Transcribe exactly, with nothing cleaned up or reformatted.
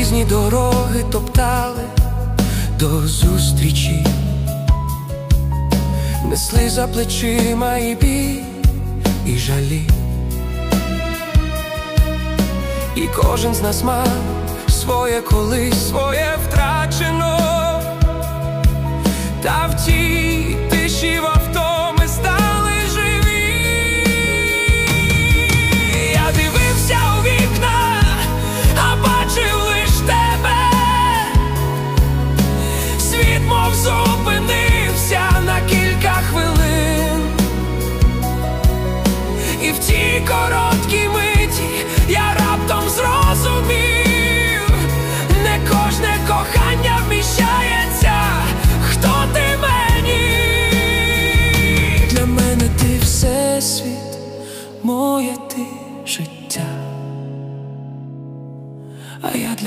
різні дороги топтали до зустрічі, несли за плечима і біль, і жалі. І кожен з нас мав своє колись, своє